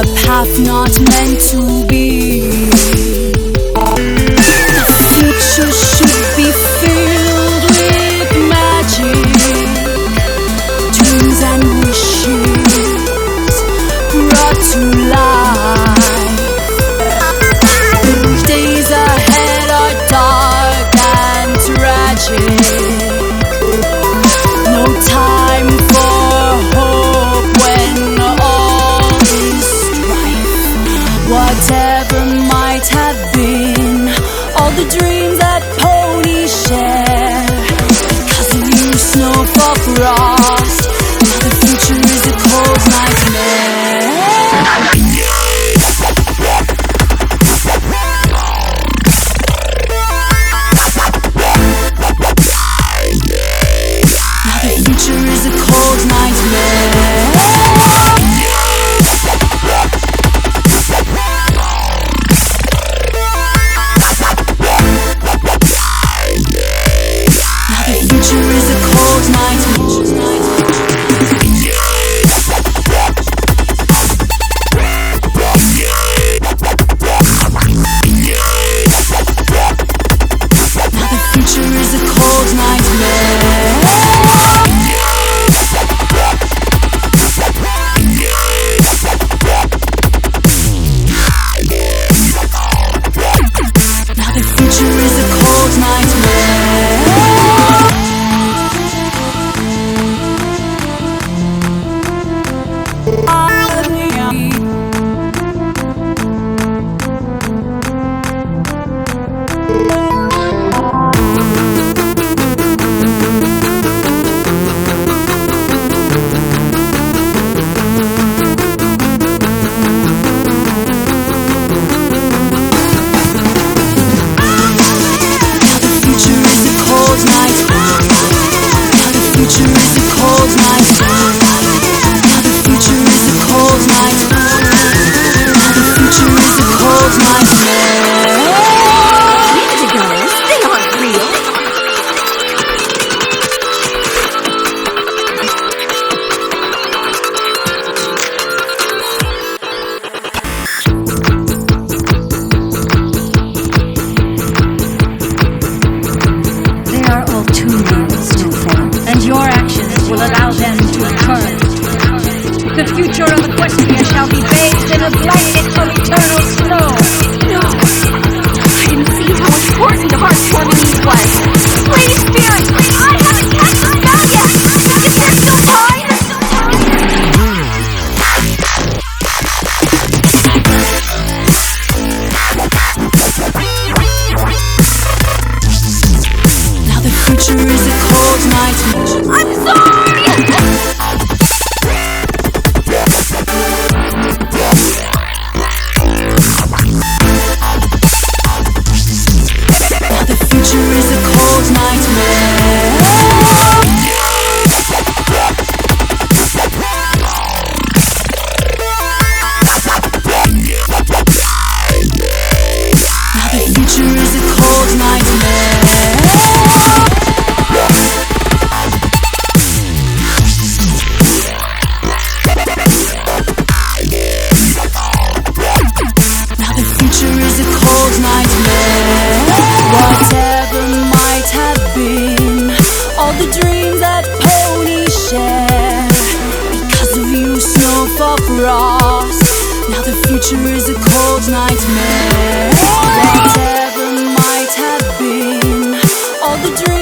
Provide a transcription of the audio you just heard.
path not meant to be. The future should be filled with magic, dreams and wishes brought to life. The days ahead are dark and tragic. No time for hope when all is strife. Whatever might have been, all the dreams that ponies share, because of you, snow for frost. Now the future is a cold nightmare. Is a cold nightmare. Now the future is a cold nightmare. Now the future is a cold nightmare. The future of Equestria shall be bathed in a blanket of eternal snow. No, I didn't see how important Heartwarming was. Lady Spirit, I haven't cast a spell yet. Is there still time? Now the future is a cold nightmare. I'm sorry! Whatever might have been, all the dreams that ponies share, because of you, snow for frost. Now the future is a cold nightmare. Whatever might have been, all the dreams